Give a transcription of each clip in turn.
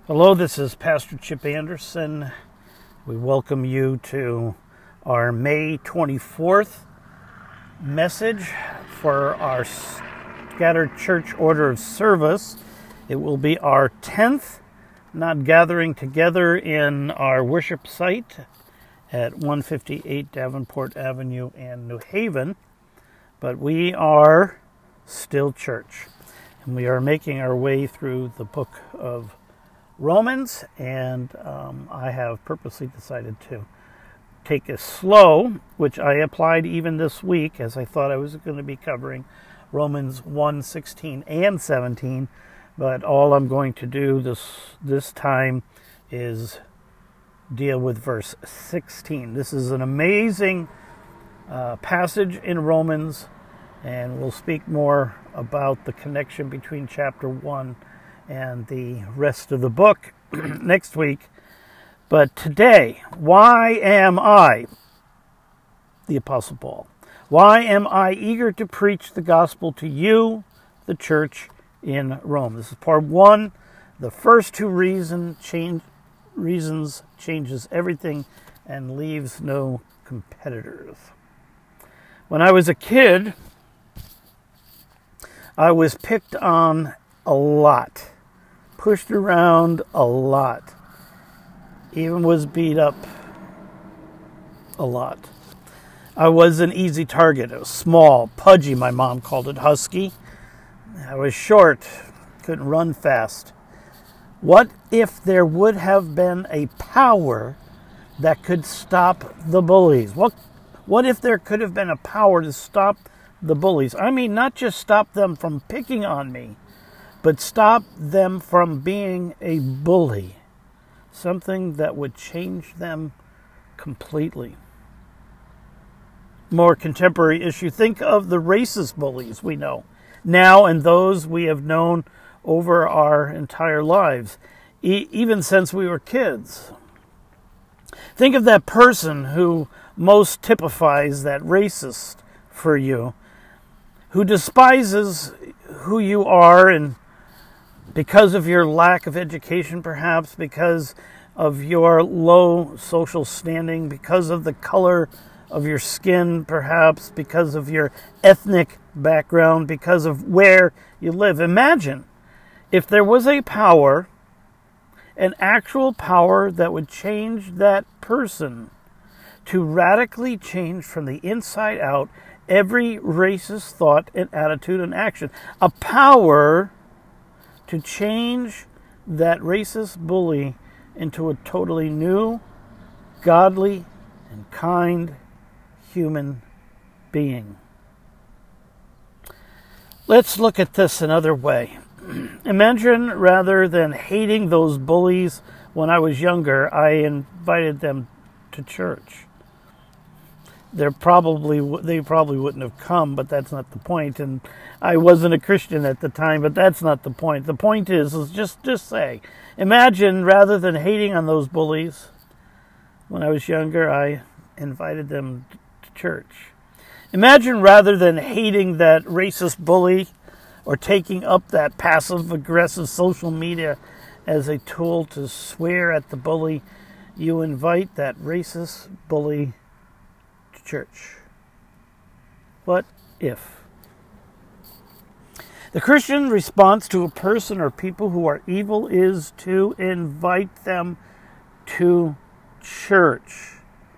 Hello, this is Pastor Chip Anderson. We welcome you to our May 24th message for our Scattered Church Order of Service. It will be our 10th not gathering together in our worship site at 158 Davenport Avenue in New Haven, but we are still church, and we are making our way through the book of Romans, and I have purposely decided to take it slow, which I applied even this week, as I thought I was going to be covering Romans 1:16 and 17, but all I'm going to do this time is deal with verse 16. This is an amazing passage in Romans, and we'll speak more about the connection between chapter 1 and the rest of the book next week. But today, why am I, the Apostle Paul, why am I eager to preach the gospel to you, the church in Rome? This is part 1. The first two reasons changes everything and leaves no competitors. When I was a kid, I was picked on a lot, pushed around a lot, even was beat up a lot. I was an easy target. I was small, pudgy, my mom called it, husky. I was short, couldn't run fast. What if there would have been a power that could stop the bullies? What if there could have been a power to stop the bullies? I mean, not just stop them from picking on me, but stop them from being a bully, something that would change them completely. More contemporary issue, think of the racist bullies we know now and those we have known over our entire lives, even since we were kids. Think of that person who most typifies that racist for you, who despises who you are, and because of your lack of education, perhaps, because of your low social standing, because of the color of your skin, perhaps, because of your ethnic background, because of where you live. Imagine if there was a power, an actual power that would change that person, to radically change from the inside out every racist thought and attitude and action. A power to change that racist bully into a totally new, godly, and kind human being. Let's look at this another way. Imagine, rather than hating those bullies when I was younger, I invited them to church. They probably wouldn't have come, but that's not the point. And I wasn't a Christian at the time, but that's not the point. The point is just say, imagine, rather than hating on those bullies when I was younger, I invited them to church. Imagine, rather than hating that racist bully or taking up that passive-aggressive social media as a tool to swear at the bully, you invite that racist bully to church. What if? The Christian response to a person or people who are evil is to invite them to church.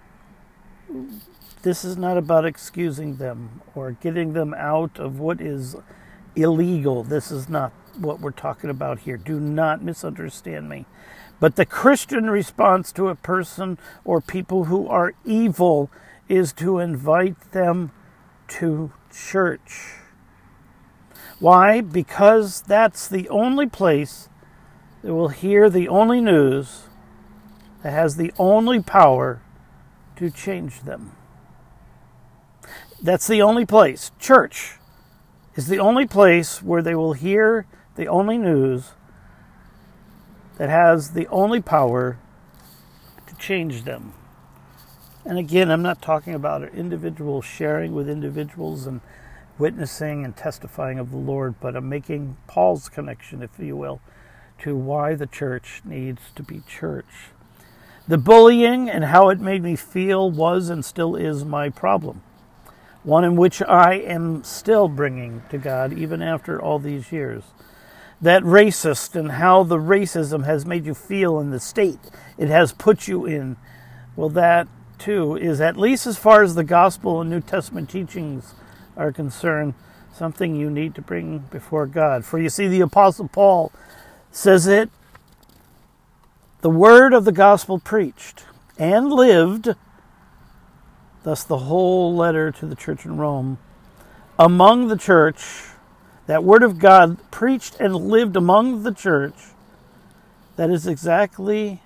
This is not about excusing them or getting them out of what is illegal. This is not what we're talking about here. Do not misunderstand me. But the Christian response to a person or people who are evil is to invite them to church. Why? Because that's the only place that will hear the only news that has the only power to change them. That's the only place. Church is the only place where they will hear the only news that has the only power to change them. And again, I'm not talking about individuals sharing with individuals and witnessing and testifying of the Lord, but I'm making Paul's connection, if you will, to why the church needs to be church. The bullying and how it made me feel was and still is my problem, one in which I am still bringing to God even after all these years. That racist and how the racism has made you feel in the state it has put you in, well, that too is, at least as far as the gospel and New Testament teachings are concerned, something you need to bring before God. For you see, the Apostle Paul says it, the word of the gospel preached and lived, thus the whole letter to the church in Rome, among the church, that word of God preached and lived among the church, that is exactly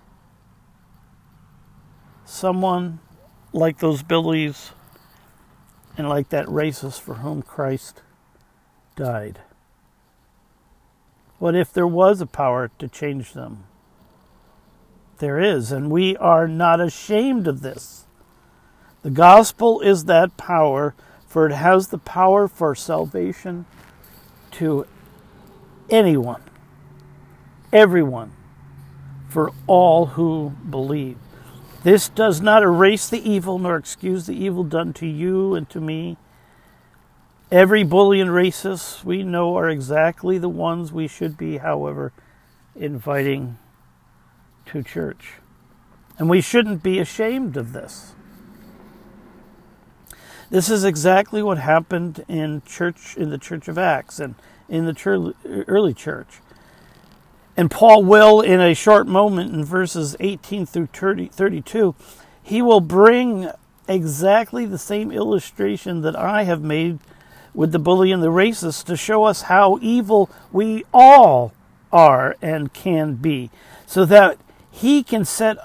someone like those bullies and like that racist for whom Christ died. What if there was a power to change them? There is, and we are not ashamed of this. The gospel is that power, for it has the power for salvation to anyone, everyone, for all who believe. This does not erase the evil nor excuse the evil done to you and to me. Every bully and racist we know are exactly the ones we should be, however, inviting to church. And we shouldn't be ashamed of this. This is exactly what happened in the Church of Acts and in the early church. And Paul will, in a short moment, in verses 18 through 32, he will bring exactly the same illustration that I have made with the bully and the racist to show us how evil we all are and can be, so that he can set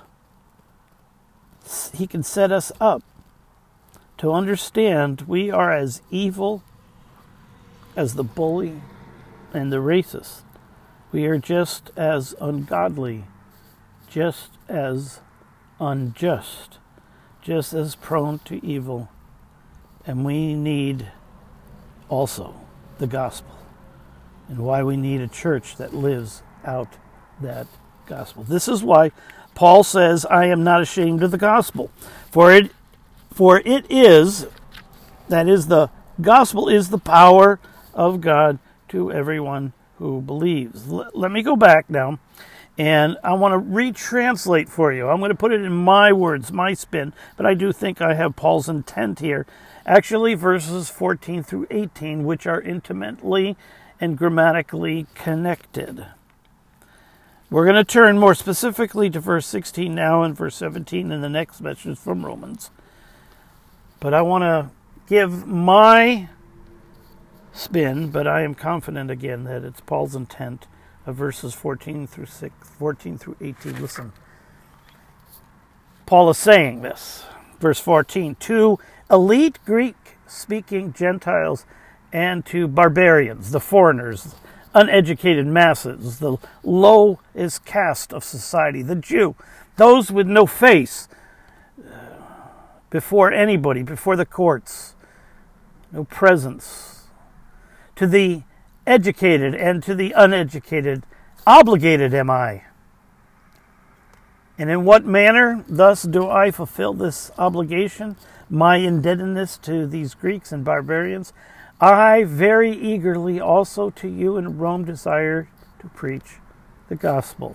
us up to understand we are as evil as the bully and the racist. We are just as ungodly, just as unjust, just as prone to evil. And we need also the gospel, and why we need a church that lives out that gospel. This is why Paul says, I am not ashamed of the gospel. For it is, that is, the gospel is the power of God to everyone who believes. Let me go back now, and I want to retranslate for you. I'm going to put it in my words, my spin, but I do think I have Paul's intent here. Actually, verses 14 through 18, which are intimately and grammatically connected. We're going to turn more specifically to verse 16 now and verse 17 in the next message from Romans. But I want to give my spin, but I am confident again that it's Paul's intent of verses 14 through 18. Listen. Paul is saying this. Verse 14, to elite Greek-speaking Gentiles and to barbarians, the foreigners, uneducated masses, the lowest caste of society, the Jew, those with no face before anybody, before the courts, no presence. To the educated and to the uneducated, obligated am I. And in what manner thus do I fulfill this obligation, my indebtedness to these Greeks and barbarians? I very eagerly also to you in Rome desire to preach the gospel.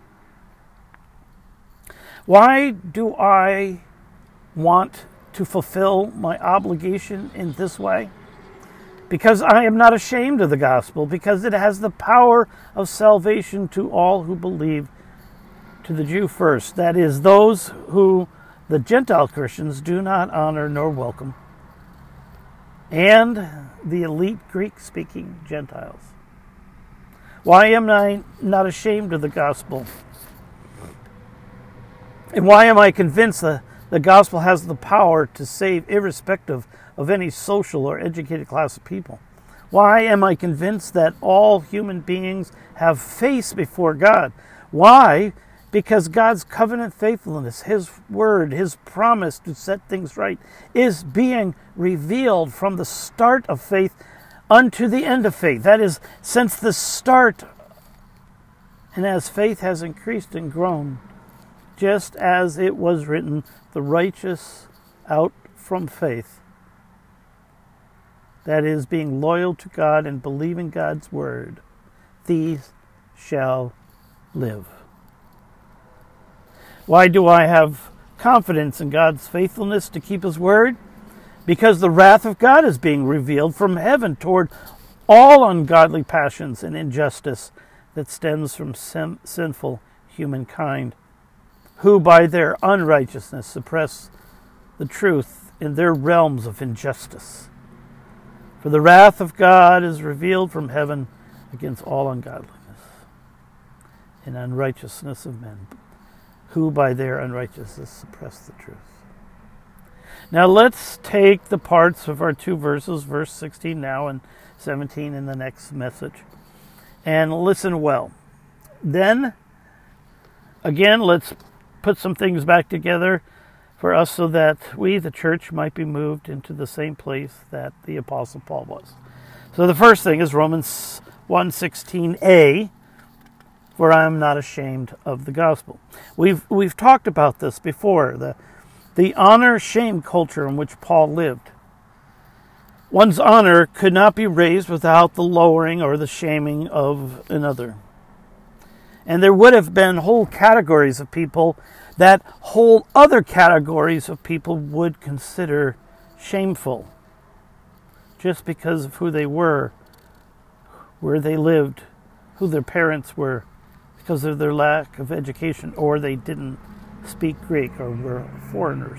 Why do I want to fulfill my obligation in this way? Because I am not ashamed of the gospel, because it has the power of salvation to all who believe, to the Jew first, that is, those who the Gentile Christians do not honor nor welcome, and the elite Greek-speaking Gentiles. Why am I not ashamed of the gospel? And why am I convinced that the gospel has the power to save irrespective of any social or educated class of people? Why am I convinced that all human beings have face before God? Why? Because God's covenant faithfulness, His word, His promise to set things right, is being revealed from the start of faith unto the end of faith. That is, since the start And as faith has increased and grown, just as it was written, the righteous out from faith, that is, being loyal to God and believing God's word, these shall live. Why do I have confidence in God's faithfulness to keep his word? Because the wrath of God is being revealed from heaven toward all ungodly passions and injustice that stems from sinful humankind, who by their unrighteousness suppress the truth in their realms of injustice. For the wrath of God is revealed from heaven against all ungodliness and unrighteousness of men, who by their unrighteousness suppress the truth. Now let's take the parts of our two verses, verse 16 now and 17 in the next message, and listen well. Then, again, let's put some things back together for us so that we, the church, might be moved into the same place that the Apostle Paul was. So the first thing is Romans 1:16a, for I am not ashamed of the gospel. We've talked about this before, the honor-shame culture in which Paul lived. One's honor could not be raised without the lowering or the shaming of another. And there would have been whole categories of people that whole other categories of people would consider shameful, just because of who they were, where they lived, who their parents were, because of their lack of education, or they didn't speak Greek or were foreigners.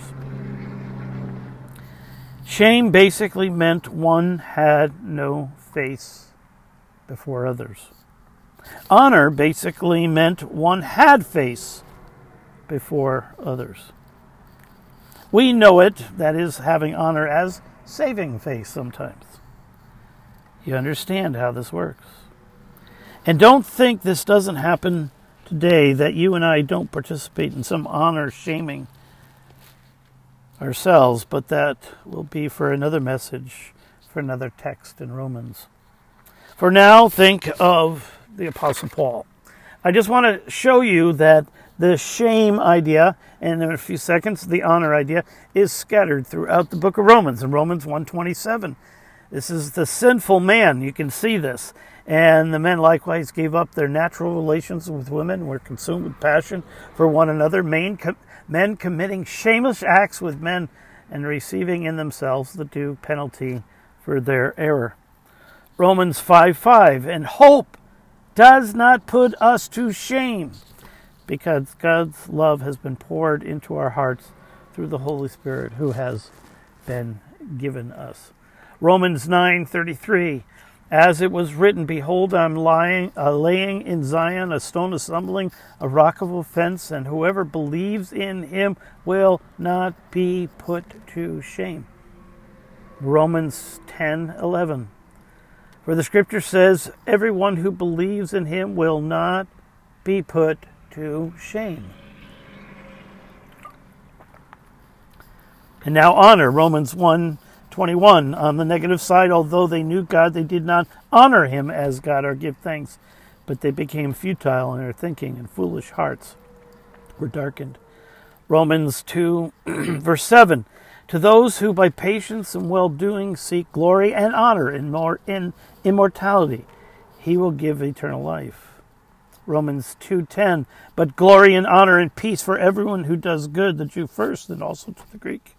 Shame basically meant one had no face before others. Honor basically meant one had face before others. We know it, that is, having honor, as saving face sometimes. You understand how this works. And don't think this doesn't happen today, that you and I don't participate in some honor shaming ourselves, but that will be for another message, for another text in Romans. For now, think of the Apostle Paul. I just want to show you that the shame idea, and in a few seconds, the honor idea, is scattered throughout the book of Romans, in Romans 1:27. This is the sinful man. You can see this. And the men likewise gave up their natural relations with women and were consumed with passion for one another, men committing shameless acts with men and receiving in themselves the due penalty for their error. Romans 5:5, and hope does not put us to shame, because God's love has been poured into our hearts through the Holy Spirit who has been given us. Romans 9:33, as it was written, behold, I'm laying in Zion a stone of stumbling, a rock of offense, and whoever believes in him will not be put to shame. Romans 10:11, for the scripture says, everyone who believes in him will not be put to shame. And now honor, Romans 1:21, on the negative side, although they knew God, they did not honor him as God or give thanks, but they became futile in their thinking, and foolish hearts were darkened. Romans 2, verse 7, to those who by patience and well-doing seek glory and honor in immortality, he will give eternal life. Romans 2:10, but glory and honor and peace for everyone who does good, the Jew first and also to the Greek.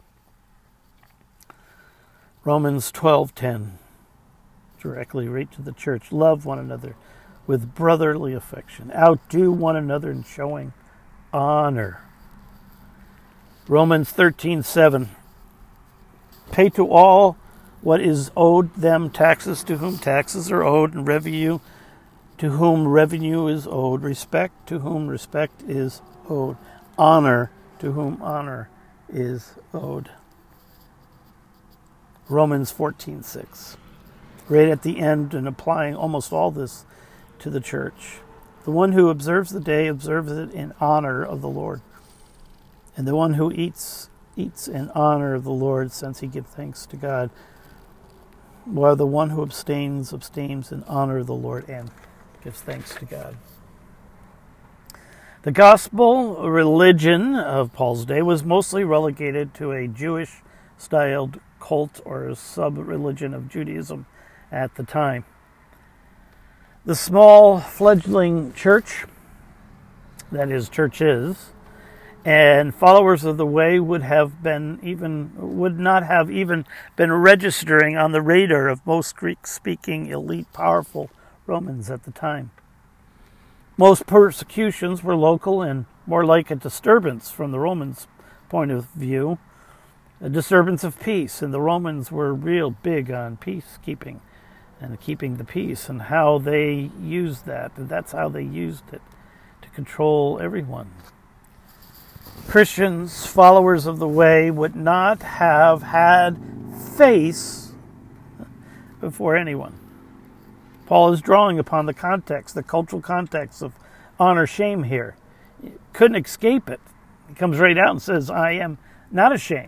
Romans 12:10, directly right to the church. Love one another with brotherly affection. Outdo one another in showing honor. Romans 13:7, pay to all what is owed them, taxes to whom taxes are owed, and revenue to whom revenue is owed, respect to whom respect is owed, honor to whom honor is owed. Romans 14:6, right at the end and applying almost all this to the church. The one who observes the day observes it in honor of the Lord. And the one who eats in honor of the Lord, since he gives thanks to God. While the one who abstains in honor of the Lord and gives thanks to God. The gospel religion of Paul's day was mostly relegated to a Jewish-styled cult or sub-religion of Judaism at the time. The small fledgling church, that is, churches, and followers of the way would not have even been registering on the radar of most Greek-speaking, elite, powerful Romans at the time. Most persecutions were local and more like a disturbance from the Romans' point of view, a disturbance of peace, and the Romans were real big on peacekeeping and keeping the peace and how they used that. And that's how they used it to control everyone. Christians, followers of the way, would not have had face before anyone. Paul is drawing upon the context, the cultural context of honor-shame here. You couldn't escape it. He comes right out and says, I am not ashamed.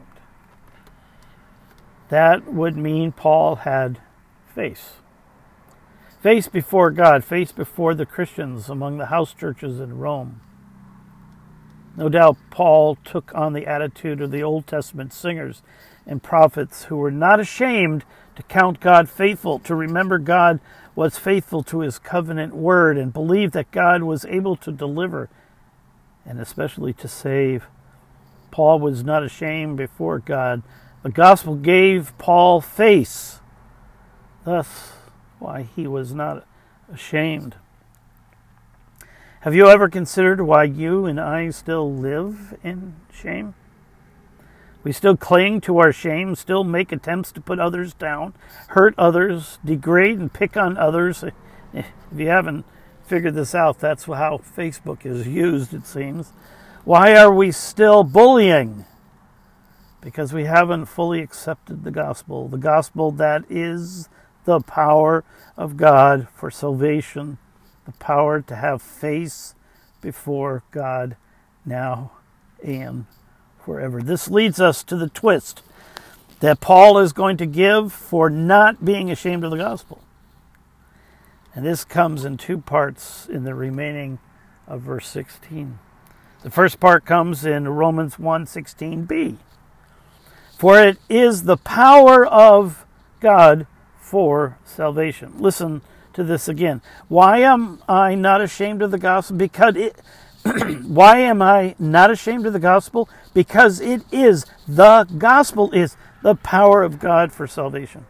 That would mean Paul had face. Face before God, face before the Christians among the house churches in Rome. No doubt Paul took on the attitude of the Old Testament singers and prophets who were not ashamed to count God faithful, to remember God was faithful to his covenant word, and believe that God was able to deliver and especially to save. Paul was not ashamed before God. The gospel gave Paul face. Thus, why he was not ashamed. Have you ever considered why you and I still live in shame? We still cling to our shame, still make attempts to put others down, hurt others, degrade and pick on others. If you haven't figured this out, that's how Facebook is used, it seems. Why are we still bullying? Because we haven't fully accepted the gospel that is the power of God for salvation, the power to have face before God now and forever. This leads us to the twist that Paul is going to give for not being ashamed of the gospel. And this comes in two parts in the remaining of verse 16. The first part comes in Romans 1:16b. For it is the power of God for salvation. Listen to this again. Why am I not ashamed of the gospel? Why am I not ashamed of the gospel? Because the gospel is the power of God for salvation.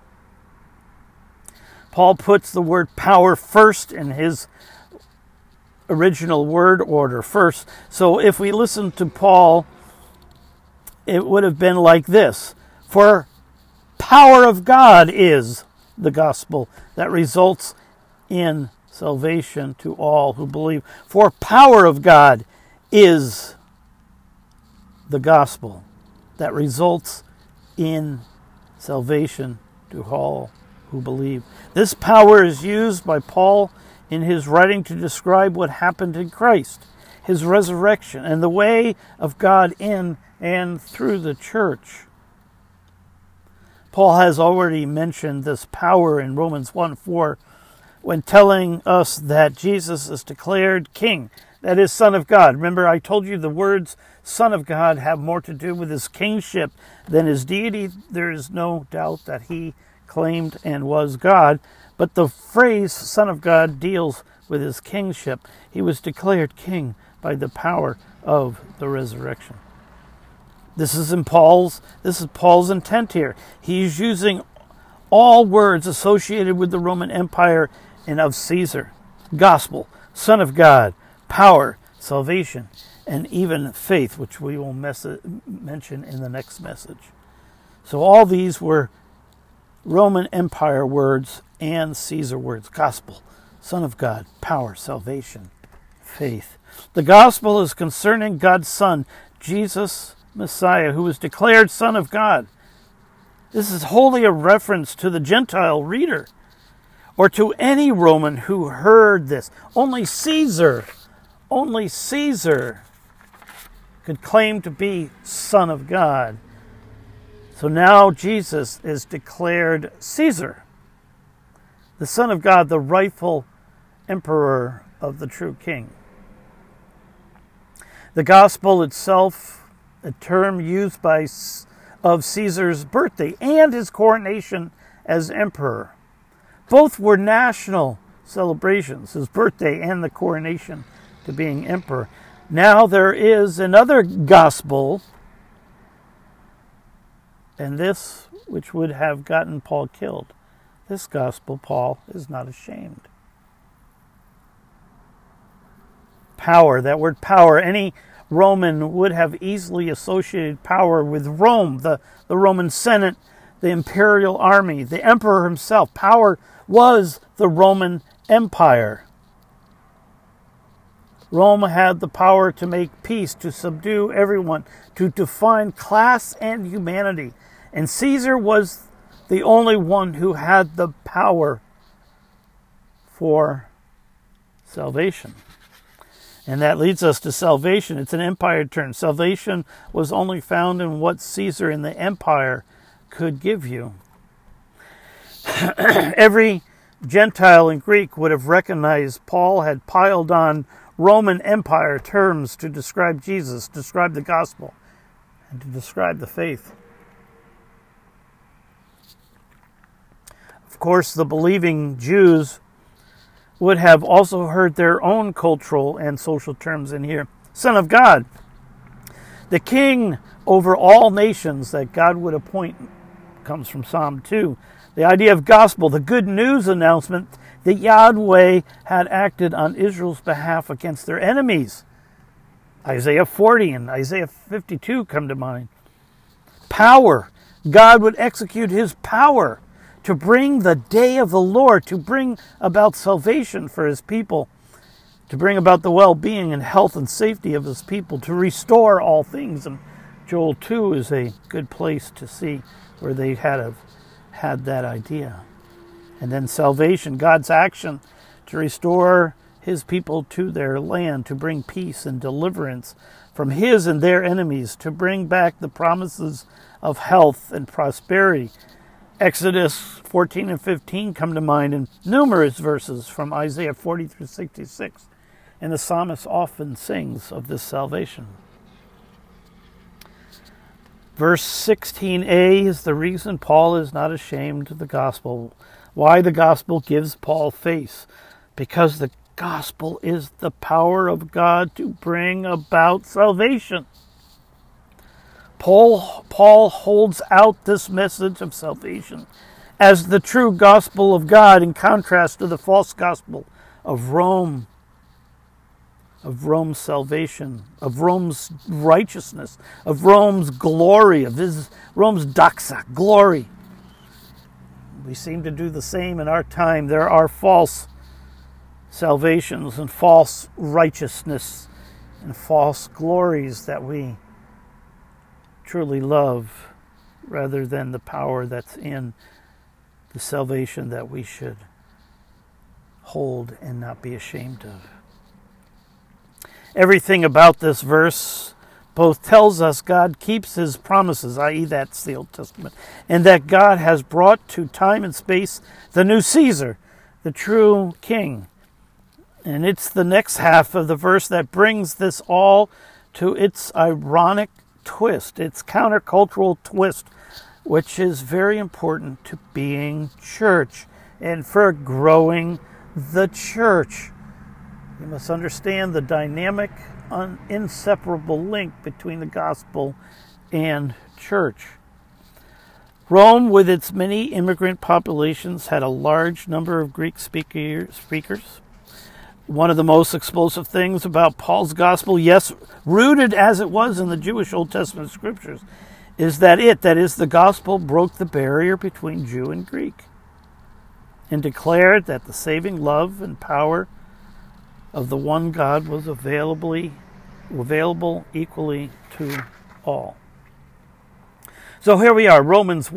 Paul puts the word power first in his original word order first. So if we listen to Paul, it would have been like this. For power of God is the gospel that results in salvation to all who believe. For power of God is the gospel that results in salvation to all who believe. This power is used by Paul in his writing to describe what happened in Christ, his resurrection, and the way of God in and through the church. Paul has already mentioned this power in Romans 1:4 when telling us that Jesus is declared king, that is, Son of God. Remember, I told you the words Son of God have more to do with his kingship than his deity. There is no doubt that he claimed and was God, but the phrase Son of God deals with his kingship. He was declared king by the power of the resurrection. This is Paul's intent here. He's using all words associated with the Roman Empire and of Caesar: gospel, Son of God, power, salvation, and even faith, which we will mention in the next message. So all these were Roman Empire words and Caesar words: gospel, Son of God, power, salvation, faith. The gospel is concerning God's Son, Jesus Messiah, who was declared Son of God. This is wholly a reference to the Gentile reader, or to any Roman who heard this. Only Caesar could claim to be Son of God. So now Jesus is declared Caesar, the Son of God, the rightful emperor of the true king. The gospel itself, a term used of Caesar's birthday and his coronation as emperor. Both were national celebrations, his birthday and the coronation to being emperor. Now there is another gospel, and this which would have gotten Paul killed. This gospel, Paul is not ashamed. Power, that word power, any Roman would have easily associated power with Rome, the Roman Senate, the imperial army, the emperor himself. Power was the Roman Empire. Rome had the power to make peace, to subdue everyone, to define class and humanity. And Caesar was the only one who had the power for salvation. And that leads us to salvation. It's an empire term. Salvation was only found in what Caesar and the empire could give you. Every Gentile and Greek would have recognized Paul had piled on Roman Empire terms to describe Jesus, describe the gospel, and to describe the faith. Of course, the believing Jews would have also heard their own cultural and social terms in here. Son of God, the king over all nations that God would appoint, comes from Psalm 2. The idea of gospel, the good news announcement that Yahweh had acted on Israel's behalf against their enemies. Isaiah 40 and Isaiah 52 come to mind. Power, God would execute his power to bring the day of the Lord, to bring about salvation for his people, to bring about the well-being and health and safety of his people, to restore all things. And Joel 2 is a good place to see where they had that idea. And then salvation, God's action to restore his people to their land, to bring peace and deliverance from his and their enemies, to bring back the promises of health and prosperity. Exodus 14 and 15 come to mind, and numerous verses from Isaiah 40 through 66. And the psalmist often sings of this salvation. Verse 16a is the reason Paul is not ashamed of the gospel. Why the gospel gives Paul face. Because the gospel is the power of God to bring about salvation. Paul holds out this message of salvation as the true gospel of God in contrast to the false gospel of Rome, of Rome's salvation, of Rome's righteousness, of Rome's glory, of Rome's doxa, glory. We seem to do the same in our time. There are false salvations and false righteousness and false glories that we truly love, rather than the power that's in the salvation that we should hold and not be ashamed of. Everything about this verse both tells us God keeps his promises, i.e. that's the Old Testament, and that God has brought to time and space the new Caesar, the true king. And it's the next half of the verse that brings this all to its ironic twist, its countercultural twist, which is very important to being church and for growing the church. You must understand the dynamic, inseparable link between the gospel and church. Rome, with its many immigrant populations, had a large number of Greek speakers. One of the most explosive things about Paul's gospel, yes, rooted as it was in the Jewish Old Testament scriptures, is that the gospel, broke the barrier between Jew and Greek and declared that the saving love and power of the one God was available equally to all. So here we are, Romans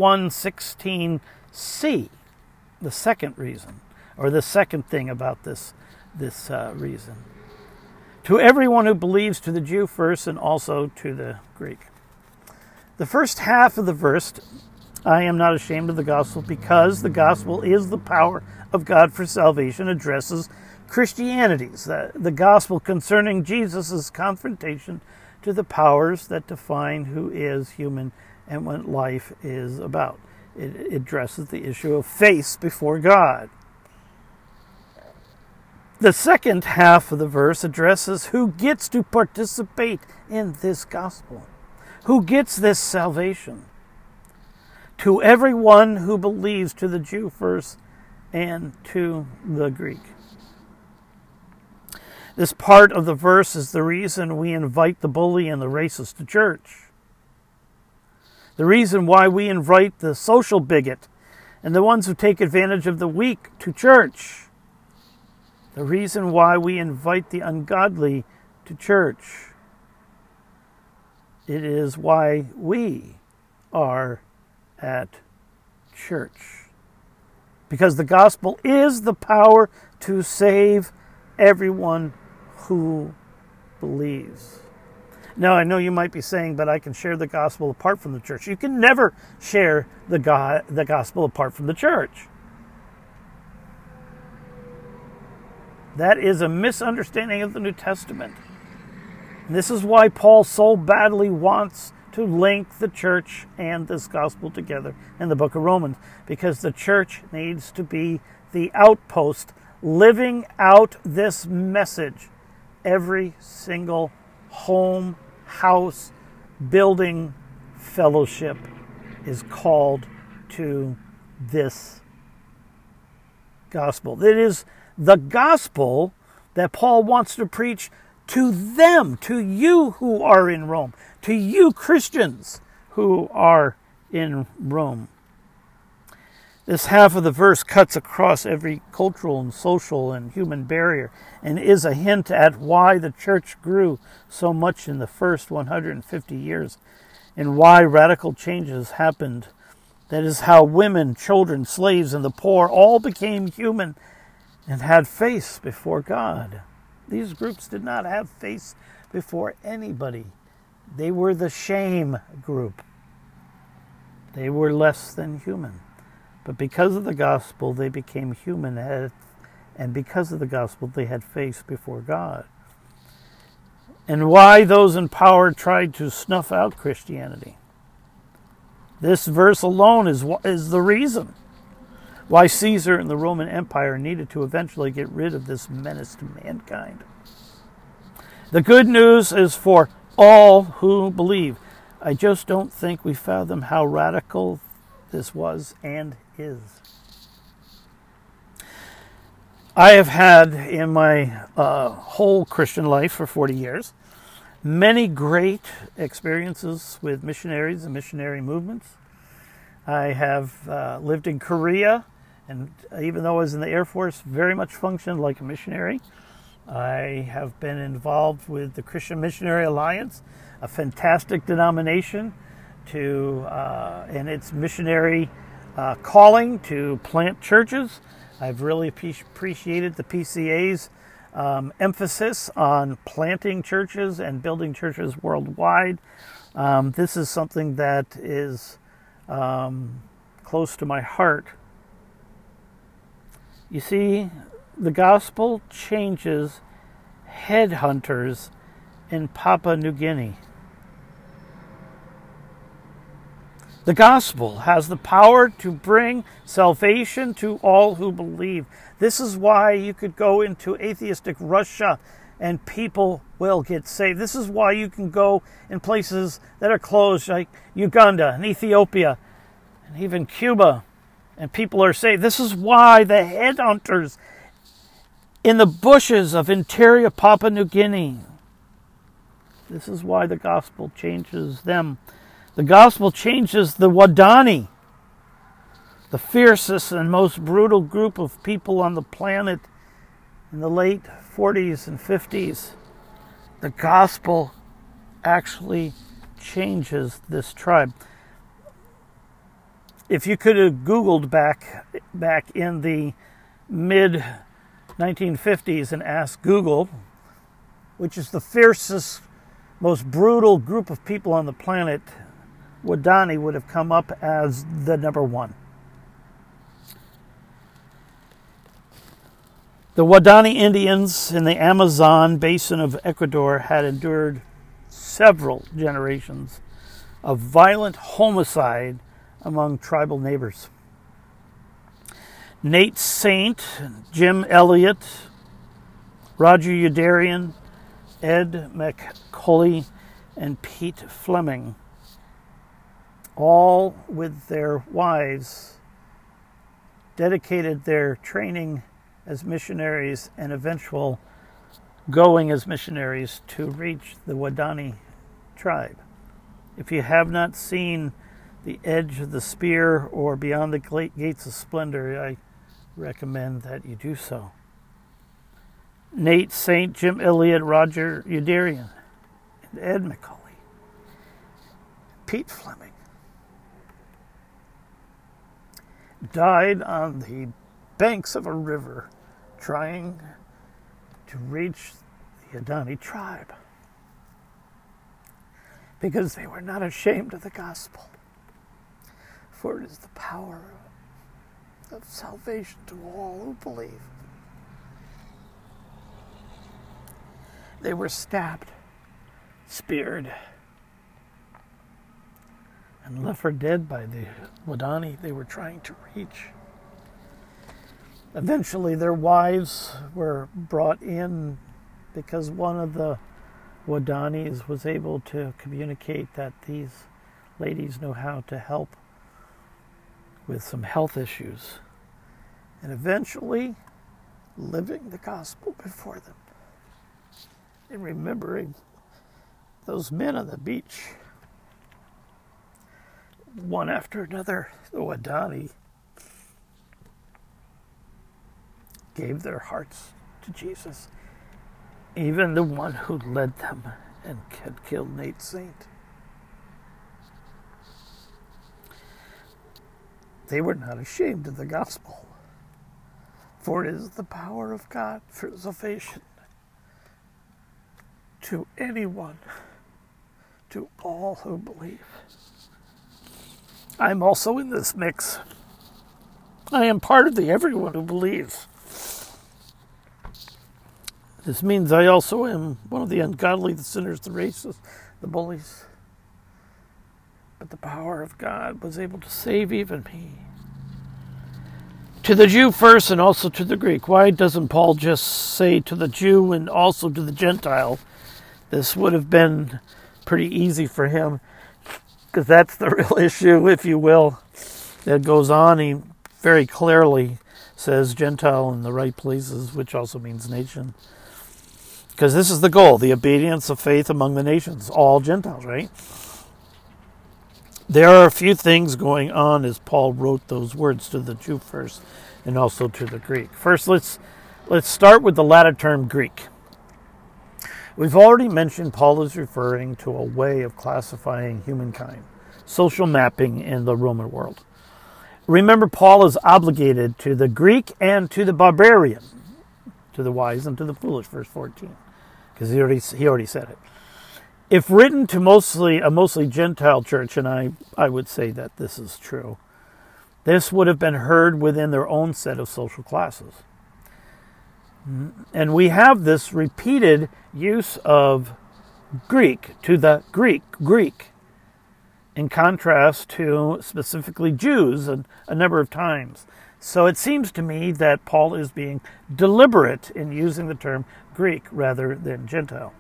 1:16c, the second reason, or the second thing about this reason. To everyone who believes, to the Jew first and also to the Greek. The first half of the verse, I am not ashamed of the gospel because the gospel is the power of God for salvation, addresses Christianities, the gospel concerning Jesus' confrontation to the powers that define who is human and what life is about. It addresses the issue of faith before God. The second half of the verse addresses who gets to participate in this gospel. Who gets this salvation? To everyone who believes, to the Jew first and to the Greek. This part of the verse is the reason we invite the bully and the racist to church. The reason why we invite the social bigot and the ones who take advantage of the weak to church. The reason why we invite the ungodly to church. It is why we are at church. Because the gospel is the power to save everyone who believes. Now, I know you might be saying, but I can share the gospel apart from the church. You can never share the gospel apart from the church. That is a misunderstanding of the New Testament. And this is why Paul so badly wants to link the church and this gospel together in the book of Romans, because the church needs to be the outpost living out this message. Every single home, house, building, fellowship is called to this gospel. It is the gospel that Paul wants to preach to them, to you who are in Rome, to you Christians who are in Rome. This half of the verse cuts across every cultural and social and human barrier and is a hint at why the church grew so much in the first 150 years and why radical changes happened. That is how women, children, slaves, and the poor all became human and had face before God. These groups did not have face before anybody. They were the shame group. They were less than human. But because of the gospel, they became human, and because of the gospel, they had face before God. And why those in power tried to snuff out Christianity. This verse alone is the reason why Caesar and the Roman Empire needed to eventually get rid of this menace to mankind. The good news is for all who believe. I just don't think we fathom how radical this was and is. I have had in my whole Christian life for 40 years many great experiences with missionaries and missionary movements. I have lived in Korea, and even though I was in the Air Force, very much functioned like a missionary. I have been involved with the Christian Missionary Alliance, a fantastic denomination and its missionary calling to plant churches. I've really appreciated the PCA's emphasis on planting churches and building churches worldwide. This is something that is close to my heart. You see, the gospel changes headhunters in Papua New Guinea. The gospel has the power to bring salvation to all who believe. This is why you could go into atheistic Russia and people will get saved. This is why you can go in places that are closed, like Uganda and Ethiopia and even Cuba, and people are saved. This is why the headhunters in the bushes of interior Papua New Guinea, this is why the gospel changes them. The gospel changes the Wadani, the fiercest and most brutal group of people on the planet in the late 40s and 50s. The gospel actually changes this tribe. If you could have Googled back in the mid-1950s and asked Google, which is the fiercest, most brutal group of people on the planet, Wadani would have come up as the number one. The Waodani Indians in the Amazon basin of Ecuador had endured several generations of violent homicide among tribal neighbors. Nate Saint, Jim Elliott, Roger Youderian, Ed McCauley, and Pete Fleming, all with their wives, dedicated their training as missionaries and eventual going as missionaries to reach the Waodani tribe. If you have not seen The Edge of the Spear or Beyond the Gates of Splendor, I recommend that you do so. Nate Saint, Jim Elliott, Roger Youderian, and Ed McCauley, Pete Fleming, died on the banks of a river trying to reach the Waodani tribe because they were not ashamed of the gospel, for it is the power of salvation to all who believe. They were stabbed, speared, and left for dead by the Waodani they were trying to reach. Eventually, their wives were brought in because one of the Waodanis was able to communicate that these ladies know how to help with some health issues, and eventually living the gospel before them and remembering those men on the beach. One after another, the Waodani gave their hearts to Jesus, even the one who led them and had killed Nate Saint. They were not ashamed of the gospel, for it is the power of God for salvation to anyone, to all who believe. I'm also in this mix. I am part of the everyone who believes. This means I also am one of the ungodly, the sinners, the racists, the bullies. But the power of God was able to save even me. To the Jew first and also to the Greek. Why doesn't Paul just say to the Jew and also to the Gentile? This would have been pretty easy for him, because that's the real issue, if you will, that goes on. He very clearly says Gentile in the right places, which also means nation. Because this is the goal, the obedience of faith among the nations, all Gentiles, right? There are a few things going on as Paul wrote those words to the Jew first and also to the Greek. First, let's start with the latter term, Greek. We've already mentioned Paul is referring to a way of classifying humankind, social mapping in the Roman world. Remember, Paul is obligated to the Greek and to the barbarian, to the wise and to the foolish, verse 14, because he already said it. If written to a mostly Gentile church, and I would say that this is true, this would have been heard within their own set of social classes. And we have this repeated use of Greek to the Greek, in contrast to specifically Jews a number of times. So it seems to me that Paul is being deliberate in using the term Greek rather than Gentile.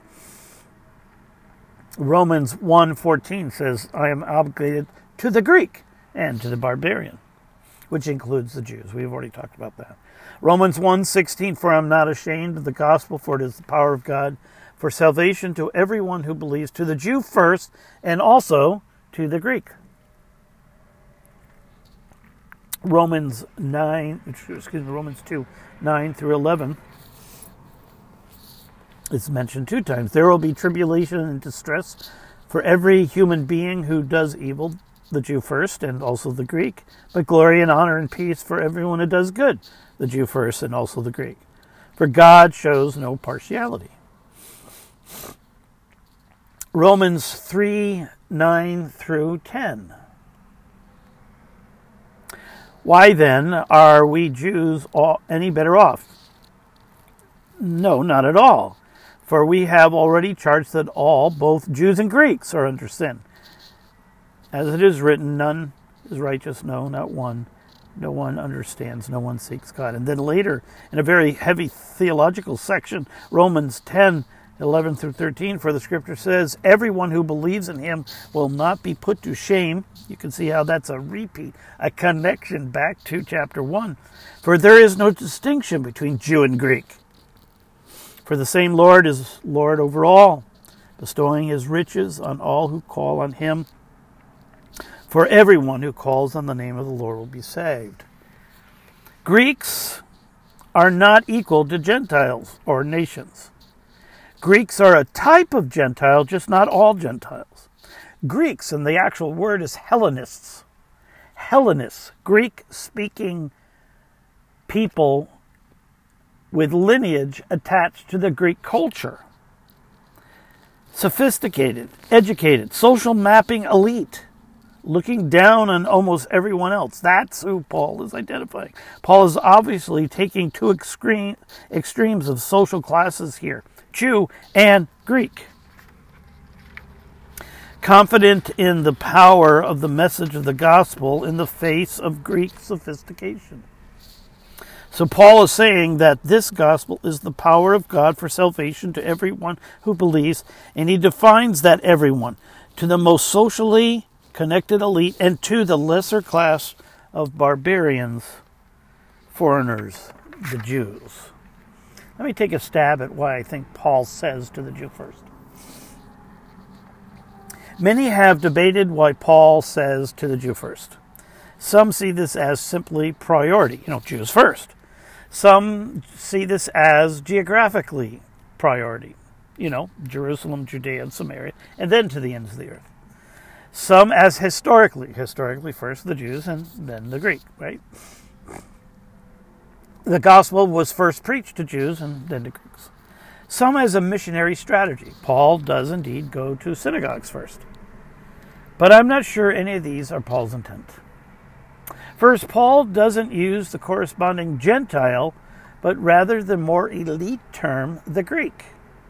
Romans 1:14 says, I am obligated to the Greek and to the barbarian, which includes the Jews. We've already talked about that. Romans 1:16, for I am not ashamed of the gospel, for it is the power of God for salvation to everyone who believes, to the Jew first, and also to the Greek. Romans 2, 9 through 11. It's mentioned 2 times. There will be tribulation and distress for every human being who does evil, the Jew first and also the Greek, but glory and honor and peace for everyone who does good, the Jew first and also the Greek. For God shows no partiality. Romans 3, 9 through 10. Why then are we Jews any better off? No, not at all. For we have already charged that all, both Jews and Greeks, are under sin. As it is written, none is righteous, no, not one. No one understands, no one seeks God. And then later, in a very heavy theological section, Romans 10:11 through 13, for the scripture says, everyone who believes in him will not be put to shame. You can see how that's a repeat, a connection back to chapter 1. For there is no distinction between Jew and Greek. For the same Lord is Lord over all, bestowing his riches on all who call on him. For everyone who calls on the name of the Lord will be saved. Greeks are not equal to Gentiles or nations. Greeks are a type of Gentile, just not all Gentiles. Greeks, and the actual word is Hellenists. Hellenists, Greek-speaking people with lineage attached to the Greek culture. Sophisticated, educated, social mapping elite, looking down on almost everyone else. That's who Paul is identifying. Paul is obviously taking two extremes of social classes here, Jew and Greek. Confident in the power of the message of the gospel in the face of Greek sophistication. So Paul is saying that this gospel is the power of God for salvation to everyone who believes, and he defines that everyone to the most socially connected elite and to the lesser class of barbarians, foreigners, the Jews. Let me take a stab at what I think Paul says to the Jew first. Many have debated why Paul says to the Jew first. Some see this as simply priority, Jews first. Some see this as geographically priority, Jerusalem, Judea, and Samaria, and then to the ends of the earth. Some as historically first the Jews and then the Greek, right? The gospel was first preached to Jews and then to Greeks. Some as a missionary strategy. Paul does indeed go to synagogues first. But I'm not sure any of these are Paul's intent. First, Paul doesn't use the corresponding Gentile, but rather the more elite term, the Greek.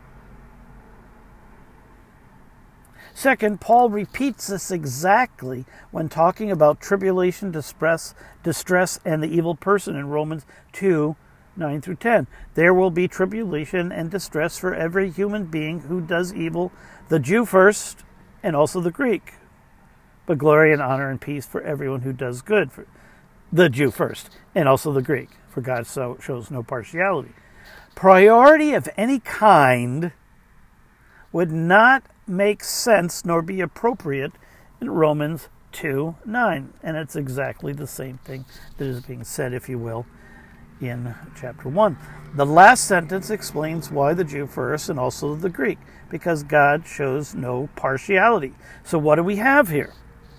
Second, Paul repeats this exactly when talking about tribulation, distress, and the evil person in Romans 2:9 through 10. There will be tribulation and distress for every human being who does evil, the Jew first, and also the Greek. But glory and honor and peace for everyone who does good, for the Jew first, and also the Greek, for God so shows no partiality. Priority of any kind would not make sense nor be appropriate in Romans 2:9. And it's exactly the same thing that is being said, if you will, in chapter 1. The last sentence explains why the Jew first and also the Greek, because God shows no partiality. So what do we have here?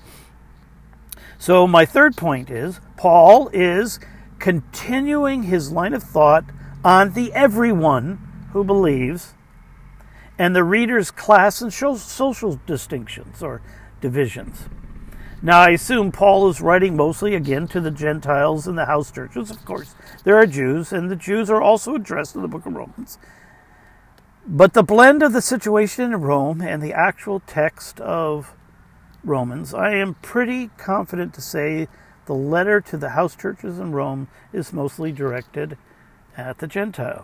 So my third point is, Paul is continuing his line of thought on the everyone who believes and the reader's class and social distinctions or divisions. Now, I assume Paul is writing mostly, again, to the Gentiles in the house churches. Of course, there are Jews, and the Jews are also addressed in the book of Romans. But the blend of the situation in Rome and the actual text of Romans, I am pretty confident to say the letter to the house churches in Rome is mostly directed at the Gentile.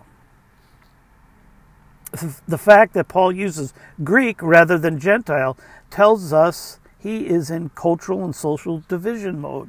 The fact that Paul uses Greek rather than Gentile tells us he is in cultural and social division mode.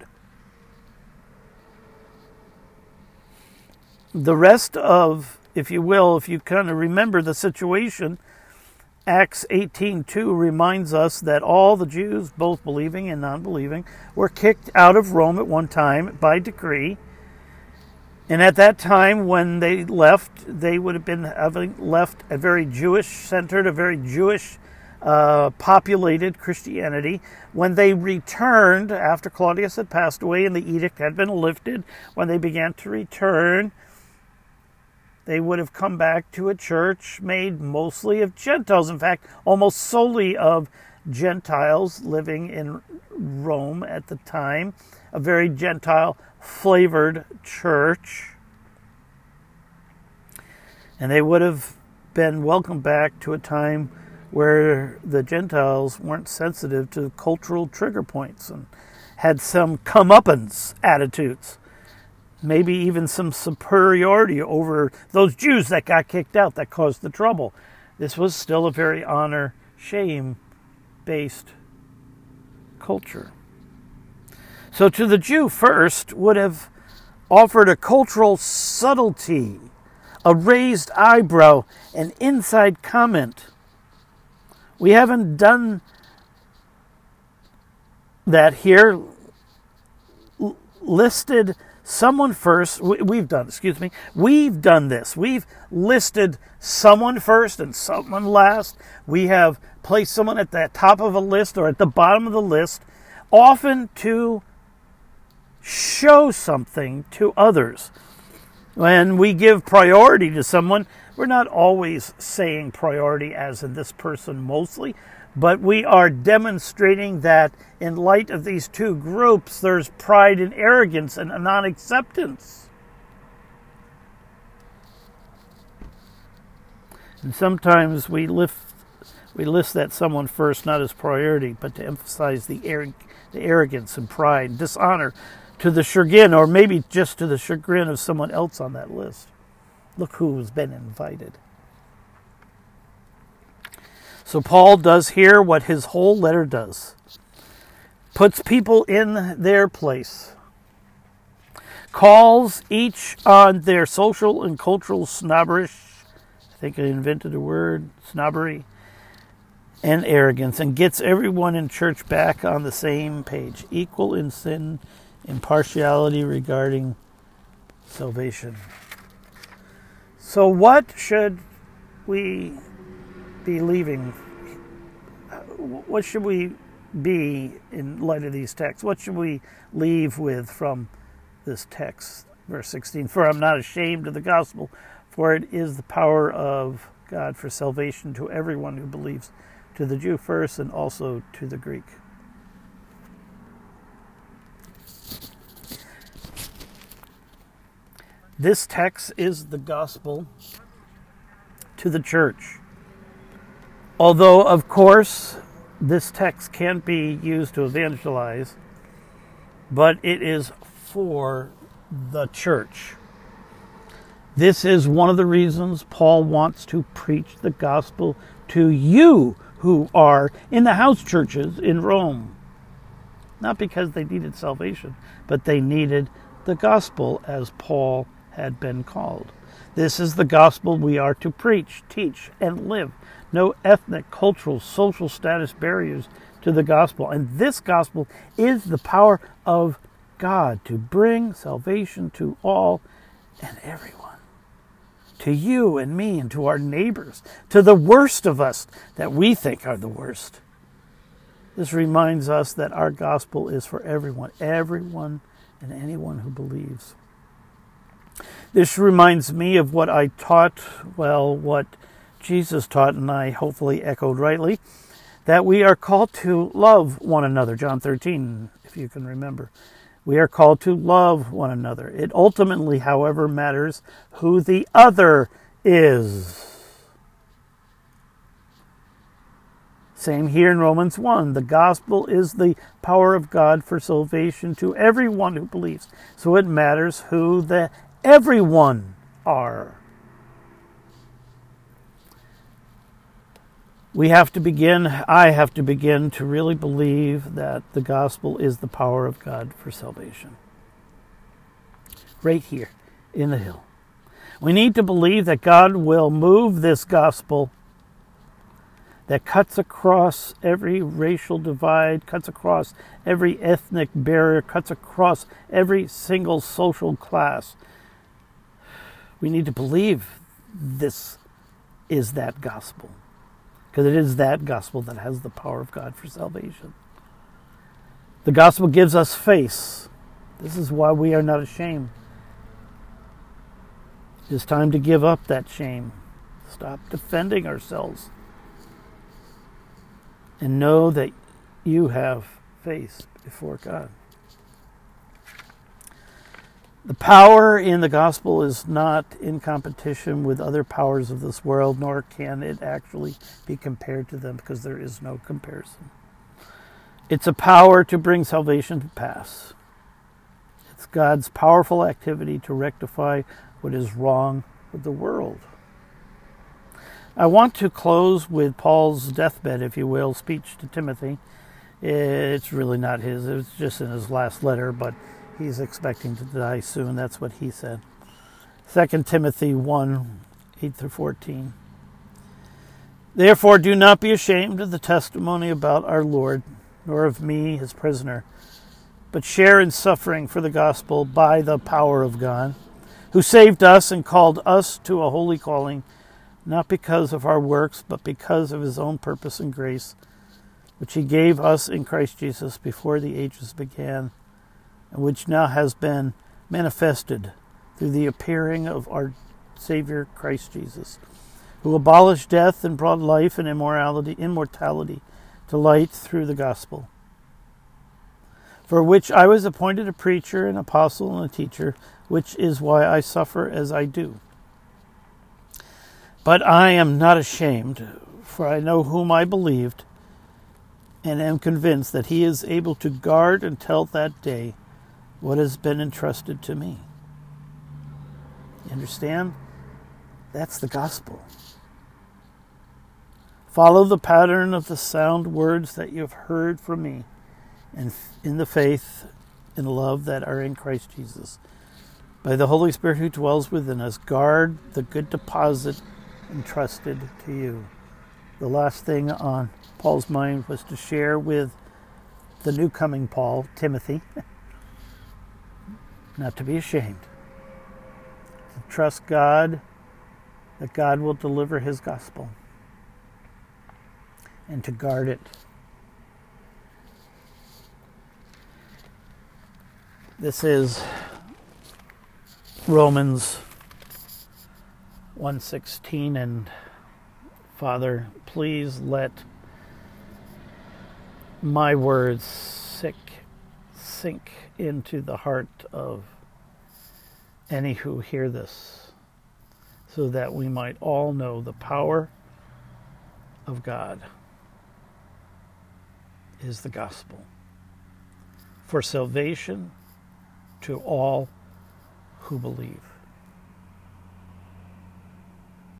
The rest of, if you will, if you kind of remember the situation, Acts 18:2 reminds us that all the Jews, both believing and non-believing, were kicked out of Rome at one time by decree. And at that time, when they left, they would have been having left a very Jewish-centered, a very Jewish-populated Christianity. When they returned, after Claudius had passed away and the edict had been lifted, when they began to return, they would have come back to a church made mostly of Gentiles. In fact, almost solely of Gentiles living in Rome at the time. A very Gentile-flavored church. And they would have been welcomed back to a time where the Gentiles weren't sensitive to cultural trigger points and had some comeuppance attitudes, maybe even some superiority over those Jews that got kicked out, that caused the trouble. This was still a very honor-shame-based culture. So to the Jew first would have offered a cultural subtlety, a raised eyebrow, an inside comment. We haven't done that here. Listed someone first. We've done this. We've listed someone first and someone last. We have placed someone at the top of a list or at the bottom of the list, often to show something to others. When we give priority to someone, we're not always saying priority as in this person mostly, but we are demonstrating that in light of these two groups, there's pride and arrogance and a non-acceptance. And sometimes we list that someone first, not as priority, but to emphasize the arrogance and pride, dishonor, to the chagrin, or maybe just to the chagrin of someone else on that list. Look who's been invited. So Paul does here what his whole letter does. Puts people in their place. Calls each on their social and cultural snobbery. I think I invented a word, snobbery, and arrogance, and gets everyone in church back on the same page. Equal in sin, impartiality regarding salvation. So what should we be leaving? What should we be in light of these texts? What should we leave with from this text? Verse 16, for I'm not ashamed of the gospel, for it is the power of God for salvation to everyone who believes, to the Jew first and also to the Greek. This text is the gospel to the church. Although, of course, this text can't be used to evangelize, but it is for the church. This is one of the reasons Paul wants to preach the gospel to you who are in the house churches in Rome. Not because they needed salvation, but they needed the gospel as Paul had been called. This is the gospel we are to preach, teach, and live. No ethnic, cultural, social status barriers to the gospel. And this gospel is the power of God to bring salvation to all and everyone. To you and me and to our neighbors. To the worst of us that we think are the worst. This reminds us that our gospel is for everyone. Everyone and anyone who believes. This reminds me of what I taught, what Jesus taught, and I hopefully echoed rightly, that we are called to love one another. John 13, if you can remember. We are called to love one another. It ultimately, however, matters who the other is. Same here in Romans 1. The gospel is the power of God for salvation to everyone who believes. So it matters who the everyone are. I have to begin to really believe that the gospel is the power of God for salvation. Right here in the hill. We need to believe that God will move this gospel that cuts across every racial divide, cuts across every ethnic barrier, cuts across every single social class. We need to believe this is that gospel. Because it is that gospel that has the power of God for salvation. The gospel gives us face. This is why we are not ashamed. It's time to give up that shame. Stop defending ourselves. And know that you have face before God. The power in the gospel is not in competition with other powers of this world, nor can it actually be compared to them, because there is no comparison. It's a power to bring salvation to pass. It's God's powerful activity to rectify what is wrong with the world. I want to close with Paul's deathbed, if you will, speech to Timothy. It's really not his. It's just in his last letter, but he's expecting to die soon. That's what he said. 2 Timothy 1, 8-14. Therefore, do not be ashamed of the testimony about our Lord, nor of me, his prisoner, but share in suffering for the gospel by the power of God, who saved us and called us to a holy calling, not because of our works, but because of his own purpose and grace, which he gave us in Christ Jesus before the ages began, and which now has been manifested through the appearing of our Savior Christ Jesus, who abolished death and brought life and immortality to light through the gospel, for which I was appointed a preacher, an apostle, and a teacher, which is why I suffer as I do. But I am not ashamed, for I know whom I believed, and am convinced that he is able to guard until that day what has been entrusted to me. You understand? That's the gospel. Follow the pattern of the sound words that you have heard from me, and in the faith and love that are in Christ Jesus. By the Holy Spirit who dwells within us, guard the good deposit entrusted to you. The last thing on Paul's mind was to share with the new coming Paul, Timothy, not to be ashamed, to trust God, that God will deliver his gospel, and to guard it. This is Romans 1:16, and Father, please let my words sink into the heart of any who hear this, so that we might all know the power of God is the gospel for salvation to all who believe.